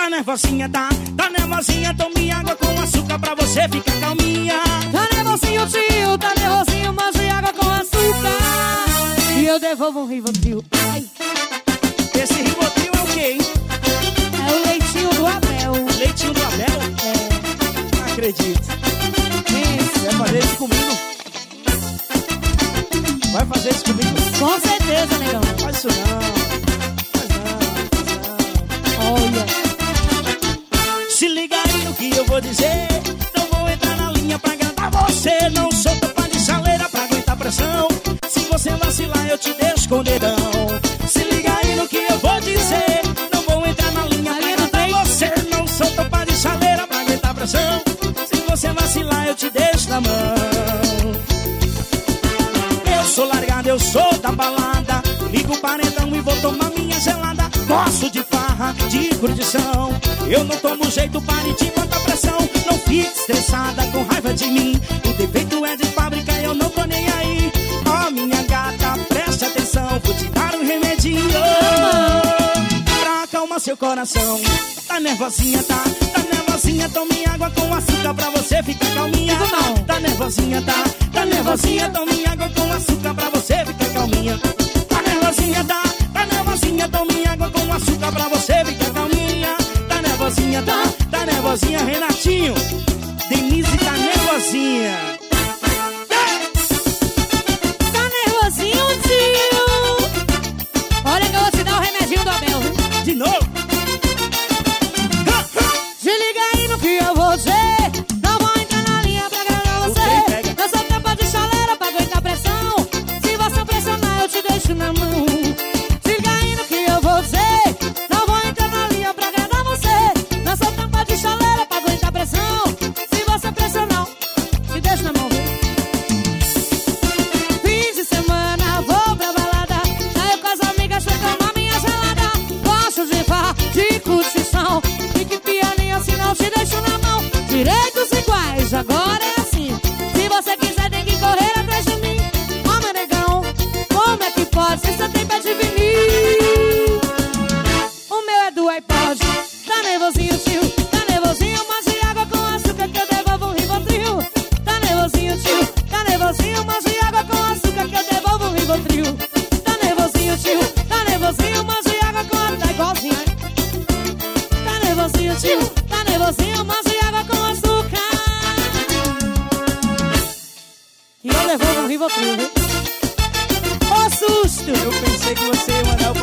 nervosinha, tá nervosinha, tome água com açúcar pra você ficar calminha. Tá nervosinho, tio, tá nervosinho, mas de água com açúcar. E eu devolvo um Rivotril. Ai. Esse Rivotril é o quê, hein? É o leitinho do Abel. Leitinho do Abel? É. Não acredito. Isso, vai fazer isso comigo? Vai fazer isso comigo? Com certeza, negão. Faz isso não. Olha. Se liga aí no que eu vou dizer. Não vou entrar na linha pra agradar você. Não sou tampa de chaleira pra aguentar pressão. Se você vacilar eu te deixo com o dedão. Se liga aí no que eu vou dizer. Não vou entrar na linha pra agradar você. Não sou tampa de chaleira pra aguentar pressão. Se você vacilar eu te deixo na mão. Eu sou largado, eu sou da balada. Ligo o paredão e vou tomar minha gelada. Gosto de farra, de curtição. Eu não tomo jeito, pare de botar pressão. Não fique estressada com raiva de mim. O defeito é de fábrica, eu não tô nem aí. Ó, minha gata, preste atenção. Vou te dar um remedinho pra acalmar seu coração. Tá nervosinha, tá nervosinha, tome água com açúcar pra você ficar calminha. Tá nervosinha, tá nervosinha, tome água com açúcar pra você ficar calminha. Tá nervosinha, tá nervosinha, tome água com açúcar pra você ficar calminha. Tá nervosinha, tá nervosinha, Renatinho. Denise tá nervosinha. Tá nervosinho, tio? Olha que eu vou te dar o remedinho do Abel. De novo. Se liga aí no que eu vou dizer. Não vou entrar na linha pra agradar você. Eu sou tampa de chaleira pra aguentar pressão. Se você pressionar eu te deixo na mão. Se liga aí no que eu vou dizer. Não vou entrar na linha pra agradar você. Eu sou tampa de chaleira pra aguentar pressão. Se você pressionar te deixo na mão. Fim de semana vou pra balada. Saio com as amigas pra tomar minha gelada. Gosto de farra, de curtição. Se não te deixo na mão. Direitos iguais, agora é assim. Se você quiser tem que correr atrás de mim. Ó, meu negão, como é que pode? Você só tem pra dividir. O meu é do iPod. Tá nervosinho, tio? Tá nervosinho? Mas de água com açúcar que eu devolvo um Rivotril. Tá nervosinho, tio? Tá nervosinho? Mas de água com açúcar que eu devolvo um Rivotril. Tá nervosinho, tio? Tá nervosinho? Mas de água com açúcar. Tá igualzinho, hein? Tá nervosinho, tio? Tá nervosinho, mas de água com açúcar. E eu levou um Rivotril, viu? Ô susto! Eu pensei que você ia mandar o